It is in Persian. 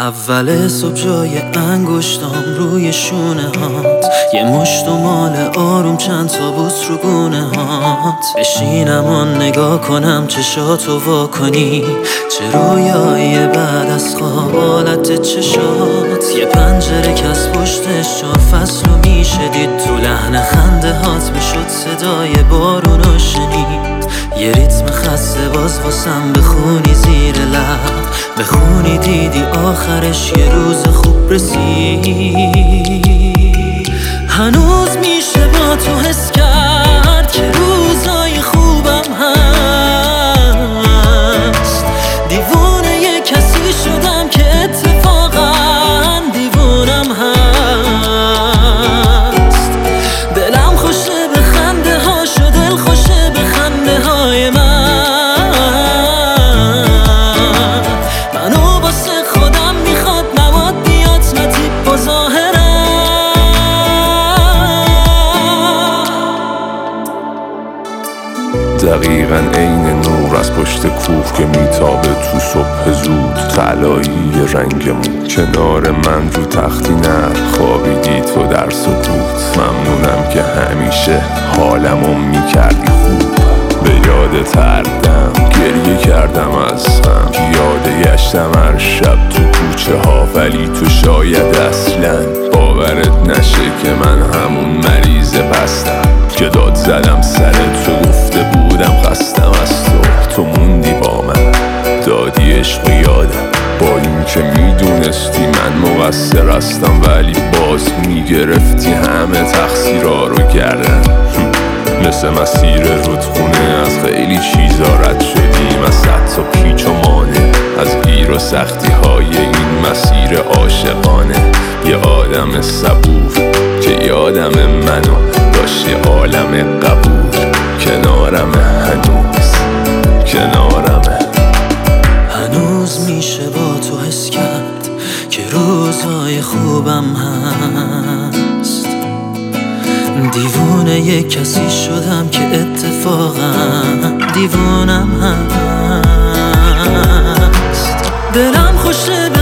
اول صبح جای انگشتام روی شونه هات، یه مشت و مال آروم چند تا بوس رو گونه هات. بشینم و نگاه کنم چشاتو وا کنی، چه رویایی بعد از خواب حالت چشات. یه پنجره که از پشتش 4 فصل رو میشه دید، تو لحن خنده هات میشد صدای بارون رو شنید. یه ریتم خسته باز واسم بخونی زیر لب، بخونی دیدی آخرش یه روز خوب رسید. هنوز میشه با تو حس کرد که روزای خوبم هست. دیوونه یه کسی شدم که اتفاقا دیوونم هست. دلم خوشه به خنده هاش و دل خوشه به خنده های من. منو واسه خودم میخواد نواد بیاد نتیب و ظاهرم. دقیقاً عین نور از پشت کوه که میتابه تو صبح زود، طلایی رنگمون کنار من رو تختی نه خوابیدی تو در سکوت. ممنونم که همیشه حالمو میکردی خوب. به یاد تردم گریه کردم از غم، یاد گشتم هر شب تو کوچه ها، ولی تو شاید اصلا باورت نشه که من همون مریض پستم که داد زدم سر تو، گفته بودم خستم از تو. تو موندی با من دادی عشق و یادم، با این که میدونستی من مقصر هستم، ولی باز میگرفتی همه تقصیرها رو گردن. مثل مسیر رودخونه از خیلی چیزا رد شدیم، از صد تا پیچ و مانع، از گیر و سختی های این مسیر عاشقانه. یه آدم صبور که یادم منو داشت، یه عالم قبول کنارم، هنوز کنارمه. هنوز میشه با تو حس کرد که روزای خوبم هست. دیوونه یه کسی شدم که اتفاقا دیوونم هست. دلم خوشه